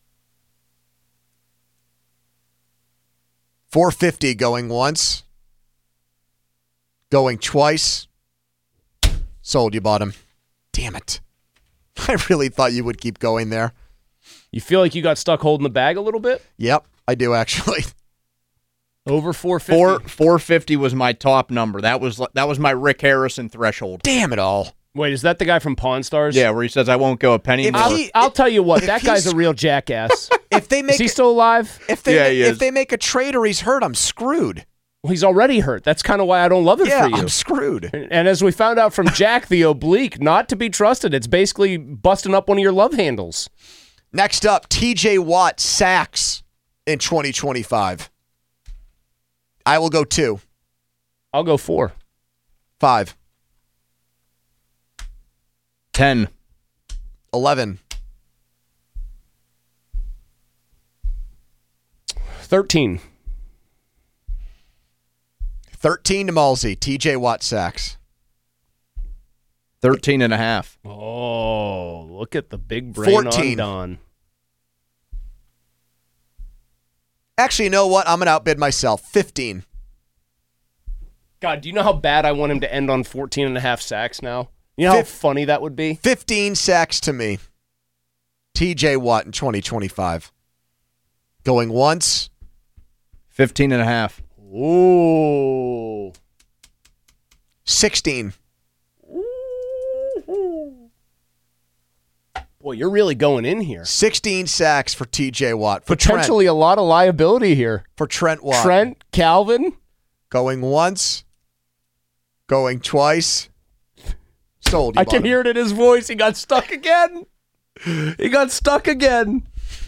four fifty going once. Going twice. Sold, you bought him. Damn it. I really thought you would keep going there. You feel like you got stuck holding the bag a little bit? Yep, I do actually. Over four fifty. Four four fifty was my top number. That was that was my Rick Harrison threshold. Damn it all. Wait, is that the guy from Pawn Stars? Yeah, where he says I won't go a penny If more. I'll, he- I'll tell you what, if that guy's he's- a real jackass. If they make Is he still alive? if they Yeah, make, he if is. they make a trade or he's hurt, I'm screwed. Well, he's already hurt. That's kind of why I don't love it Yeah, for you. I'm screwed. And as we found out from Jack, the oblique, not to be trusted. It's basically busting up one of your love handles. Next up, T J Watt sacks in twenty twenty-five. I will go two. I'll go four. Five. ten. Eleven. thirteen. Thirteen to Malsey. T J Watt sacks. thirteen and a half. Oh, look at the big brain on fourteen. Don. Actually, you know what? I'm going to outbid myself. fifteen. God, do you know how bad I want him to end on fourteen and a half sacks now? You know how Fif- funny that would be? fifteen sacks to me. T J Watt in twenty twenty-five. Going once. fifteen and a half. Ooh. sixteen. Boy, you're really going in here. sixteen sacks for T J Watt. For Potentially a lot of liability here. Trent. For Trent Watt. Trent, Calvin. Going once. Going twice. Sold. You I bought can him. hear it in his voice. He got stuck again. He got stuck again.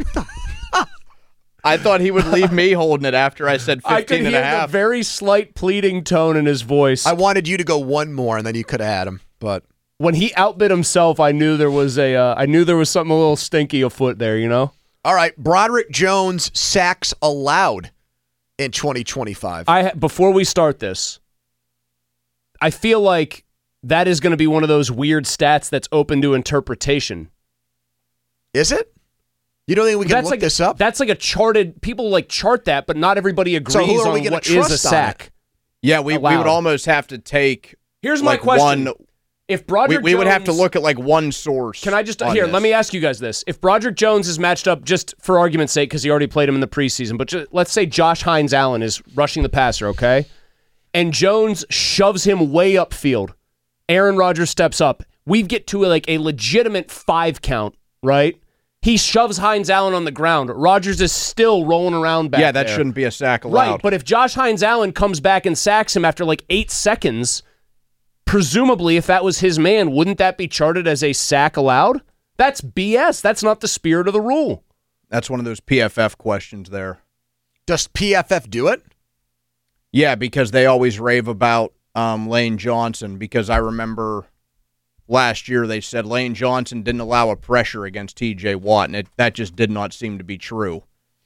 I thought he would leave me holding it after I said I could fifteen and hear a half. the very slight pleading tone in his voice. I wanted you to go one more, and then you could have had him. But when he outbid himself, I knew there was a. Uh, I knew there was something a little stinky afoot there. You know. all right, Broderick Jones sacks allowed in twenty twenty-five. I before we start this, I feel like that is going to be one of those weird stats that's open to interpretation. Is it? You don't think we can that's look like, this up? That's like a charted. People like chart that, but not everybody agrees so who are on we gonna what is a sack. Yeah, we, we would almost have to take. Here's like my question: one, If Broderick we, we Jones, would have to look at like one source. Can I just on here? this. Let me ask you guys this: if Broderick Jones is matched up, just for argument's sake, because he already played him in the preseason, but just, let's say Josh Hines Allen is rushing the passer, okay, and Jones shoves him way upfield. Aaron Rodgers steps up. We get to like a legitimate five count, right? He shoves Hines Allen on the ground. Rodgers is still rolling around back Yeah, that there. shouldn't be a sack allowed. Right, but if Josh Hines Allen comes back and sacks him after like eight seconds, presumably if that was his man, wouldn't that be charted as a sack allowed? That's B S. That's not the spirit of the rule. That's one of those P F F questions there. Does P F F do it? Yeah, because they always rave about um, Lane Johnson, because I remember last year they said Lane Johnson didn't allow a pressure against T J Watt, and it, that just did not seem to be true.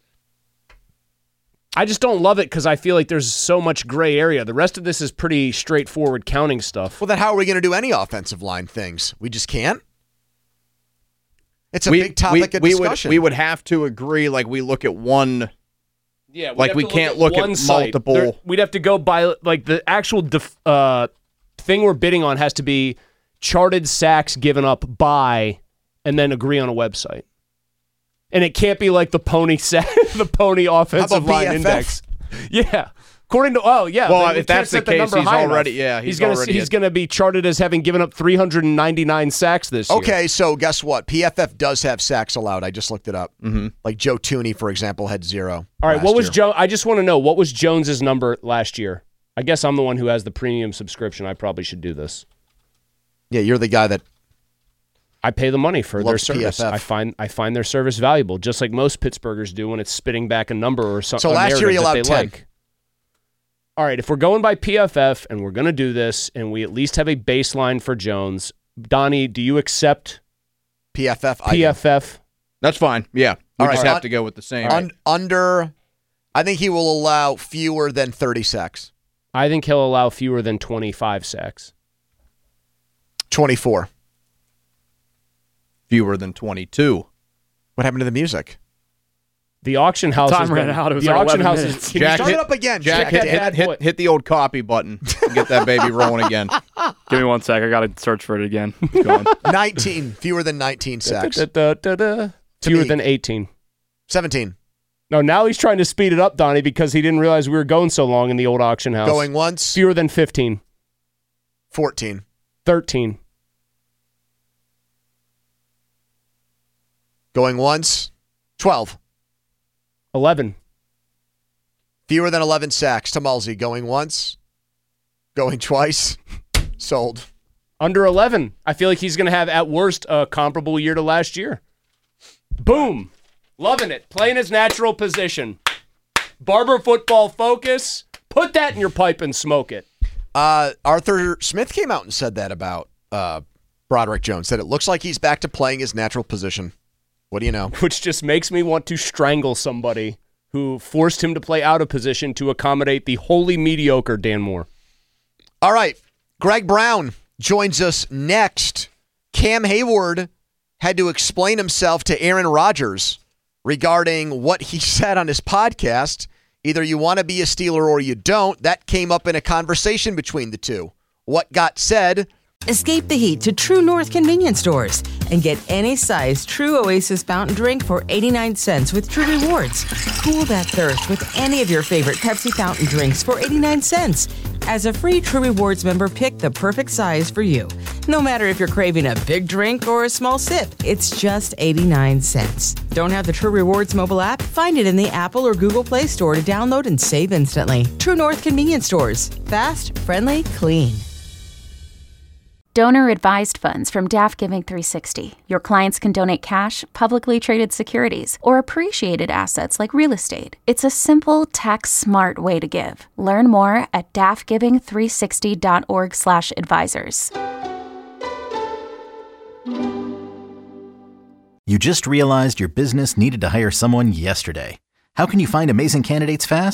I just don't love it because I feel like there's so much gray area. The rest of this is pretty straightforward counting stuff. Well, then how are we going to do any offensive line things? We just can't? It's a we, big topic we, of we discussion. Would, we would have to agree, like we look at one... Yeah, we'd like have we to look can't at look one at site. multiple... There, we'd have to go by, like, the actual def, uh, thing we're bidding on has to be charted sacks given up by, and then agree on a website. And it can't be like the pony sack, the pony offensive line B F F? index. Yeah. According to, oh, yeah. Well, then we if that's can't the set case, number he's high already- enough. yeah, he's gonna, already He's at- going to be charted as having given up three hundred ninety-nine sacks this year. Okay, so guess what? P F F does have sacks allowed. I just looked it up. Mm-hmm. Like Joe Tooney, for example, had zero. All right, last what was year. Joe? I just want to know, what was Jones's number last year? I guess I'm the one who has the premium subscription. I probably should do this. Yeah, you're the guy that I pay the money for their loves service. P F F. I find I find their service valuable, just like most Pittsburghers do when it's spitting back a number or something. So last year he allowed they ten. Like. All right, if we're going by P F F and we're going to do this, and we at least have a baseline for Jones, Donnie, do you accept P F F? P F F? That's fine. Yeah. We All just right. have to go with the same. Un- Under, I think he will allow fewer than thirty sacks. I think he'll allow fewer than twenty-five sacks. twenty-four. Fewer than twenty-two. What happened to the music? The auction house Time has ran been, out. It was the like auction eleven house minutes. is can Jack, you Start hit, it up again. Jack, Jack, hit, Jack. hit, hit, hit the old copy button to get that baby rolling again. Give me one sec. I got to search for it again. Go on. nineteen. Fewer than nineteen sacks. Da, da, da, da, da. Fewer me. than eighteen. seventeen. No, now he's trying to speed it up, Donnie, because he didn't realize we were going so long in the old auction house. Going once. Fewer than fifteen. fourteen. thirteen. Going once. twelve. eleven. Fewer than eleven sacks. Tamalzi going once. Going twice. Sold. Under eleven. I feel like he's going to have, at worst, a comparable year to last year. Boom. Loving it. Playing his natural position. Barber football focus. Put that in your pipe and smoke it. Uh, Arthur Smith came out and said that about uh, Broderick Jones. Said it looks like he's back to playing his natural position. What do you know? Which just makes me want to strangle somebody who forced him to play out of position to accommodate the wholly mediocre Dan Moore. All right. Greg Brown joins us next. Cam Hayward had to explain himself to Aaron Rodgers regarding what he said on his podcast. Either you want to be a Steeler or you don't. That came up in a conversation between the two. What got said? Escape the heat to True North convenience stores and get any size True Oasis fountain drink for eighty-nine cents with True Rewards. Cool that thirst with any of your favorite Pepsi fountain drinks for eighty-nine cents. As a free True Rewards member, pick the perfect size for you. No matter if you're craving a big drink or a small sip, it's just eighty-nine cents. Don't have the True Rewards mobile app? Find it in the Apple or Google Play Store to download and save instantly. True North convenience stores. Fast, friendly, clean. Donor advised funds from Daft Giving three sixty. Your clients can donate cash, publicly traded securities, or appreciated assets like real estate. It's a simple, tax-smart way to give. Learn more at daft giving three sixty dot org slash advisors. You just realized your business needed to hire someone yesterday. How can you find amazing candidates fast?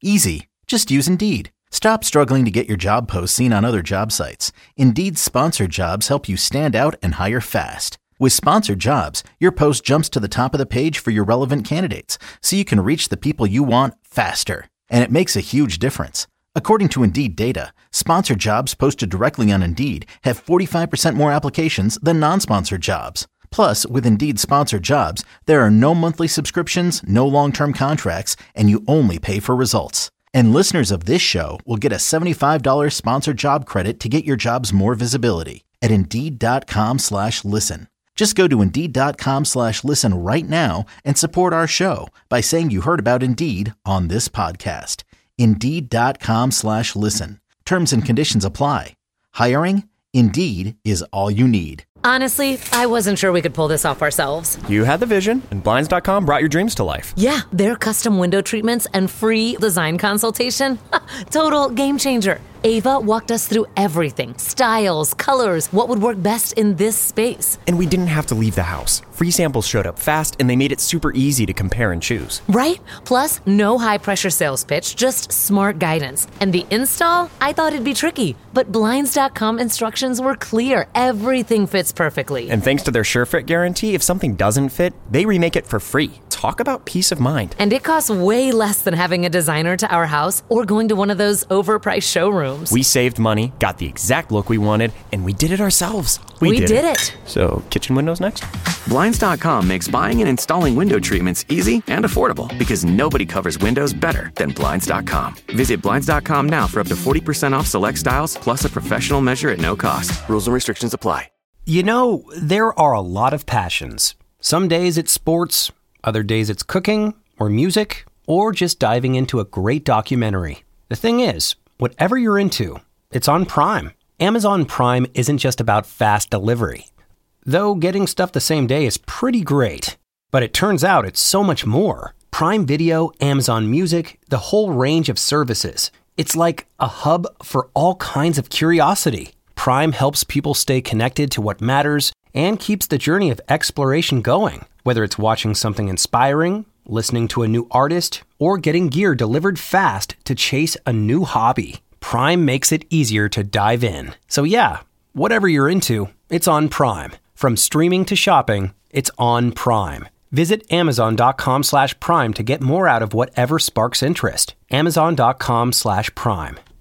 Easy. Just use Indeed. Stop struggling to get your job posts seen on other job sites. Indeed's sponsored jobs help you stand out and hire fast. With sponsored jobs, your post jumps to the top of the page for your relevant candidates, so you can reach the people you want faster. And it makes a huge difference. According to Indeed data, sponsored jobs posted directly on Indeed have forty-five percent more applications than non-sponsored jobs. Plus, with Indeed sponsored jobs, there are no monthly subscriptions, no long-term contracts, and you only pay for results. And listeners of this show will get a seventy-five dollars sponsored job credit to get your jobs more visibility at Indeed.com slash listen. Just go to Indeed.com slash listen right now and support our show by saying you heard about Indeed on this podcast. Indeed.com slash listen. Terms and conditions apply. Hiring? Indeed is all you need. Honestly, I wasn't sure we could pull this off ourselves. You had the vision, and Blinds dot com brought your dreams to life. Yeah, their custom window treatments and free design consultation. Total game changer. Ava walked us through everything. Styles, colors, what would work best in this space. And we didn't have to leave the house. Free samples showed up fast, and they made it super easy to compare and choose. Right? Plus, no high-pressure sales pitch, just smart guidance. And the install? I thought it'd be tricky, but Blinds dot com instructions were clear. Everything fits perfectly. And thanks to their SureFit guarantee, if something doesn't fit, they remake it for free. Talk about peace of mind. And it costs way less than having a designer to our house or going to one of those overpriced showrooms. We saved money, got the exact look we wanted, and we did it ourselves. We, we did, did it. it. So, kitchen windows next? Blinds dot com makes buying and installing window treatments easy and affordable because nobody covers windows better than Blinds dot com. Visit Blinds dot com now for up to forty percent off select styles plus a professional measure at no cost. Rules and restrictions apply. You know, there are a lot of passions. Some days it's sports, other days it's cooking or music, or just diving into a great documentary. The thing is, whatever you're into, it's on Prime. Amazon Prime isn't just about fast delivery. Though getting stuff the same day is pretty great. But it turns out it's so much more. Prime Video, Amazon Music, the whole range of services. It's like a hub for all kinds of curiosity. Prime helps people stay connected to what matters and keeps the journey of exploration going. Whether it's watching something inspiring, listening to a new artist, or getting gear delivered fast to chase a new hobby, Prime makes it easier to dive in. So yeah, whatever you're into, it's on Prime. From streaming to shopping, it's on Prime. Visit Amazon.com slash Prime to get more out of whatever sparks interest. Amazon.com slash Prime.